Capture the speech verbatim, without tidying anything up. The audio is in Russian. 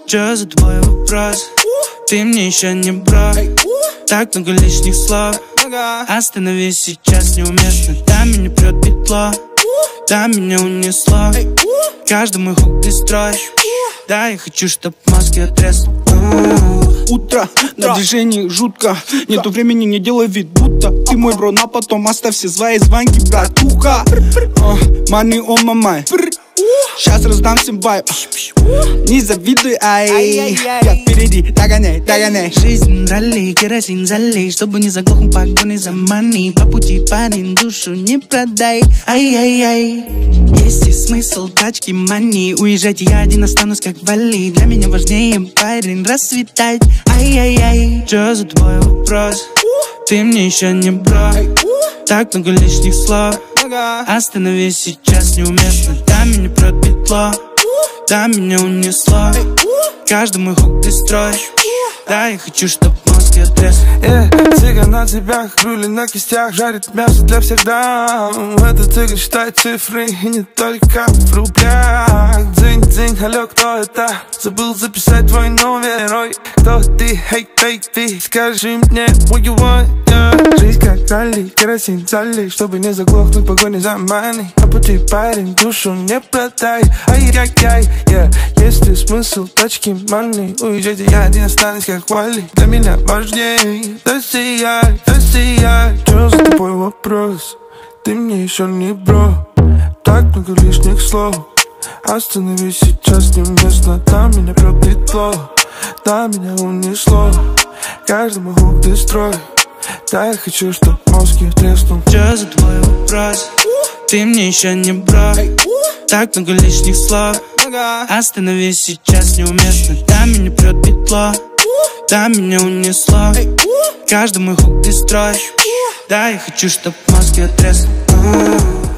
Чё за твой вопрос? Ты мне еще не бро. Так много лишних слов. Остановись, сейчас неуместно. Да, меня прет петло. Да, меня унесло. Каждый мой хук ты строишь. Да, я хочу, чтоб мозги отрезнул. Утро, на движении жутко. Нету времени, не делай вид, будто ты мой бро, на потом оставь все свои звонки, братуха. Money on my mind. Сейчас раздам всем вайб. Не завидуй, ай. Я впереди, догоняй, догоняй. Жизнь ралли, керосин залей, чтобы не заглохнул погони за мани. По пути, парень, душу не продай. Ай-яй-яй. Есть и смысл тачки мани. Уезжать я один останусь как Вали. Для меня важнее, парень, расцветать. Ай-яй-яй. Чё за твой вопрос? Ты мне еще не бро. Так много лишних слов. Остановись, сейчас неуместно. Да, меня прет петло. Да, меня унесло. Каждый мой хук ты строишь. Да, я хочу, чтоб мозги отрезал. Yeah, цыган на цепях, крылья на кистях, жарит мясо для всех дам. Этот цыган считает цифры, и не только в рублях. Дзынь-дзынь, алло, кто это? Забыл записать твой номер, ой. Кто ты, hey, hey, ты? Скажи мне, what you want, yeah. Жизнь как ралли, керосин залей, чтобы не заглохнуть погони за мани. По пути, парень, душу не продай. Ай-яй-яй, yeah. Есть ли смысл тачки мани? Уезжайте, я один останусь как Вали. Для меня важнее, да сияй, да сияй. Чё за тобой вопрос? Ты мне еще не бро. Так много лишних слов. Остановись, сейчас неуместно. Там меня прет петло. Да, меня унесло. Каждый мой хук ты строй. Да, я хочу, чтоб мозги треснул. Чё за твой вопрос? Ты мне еще не бро. Так много лишних слов. Остановись, сейчас неуместно. Да, меня прет петло. Да, меня унесло. Каждый мой хук ты строишь. Да, я хочу, чтоб мозги отрезал.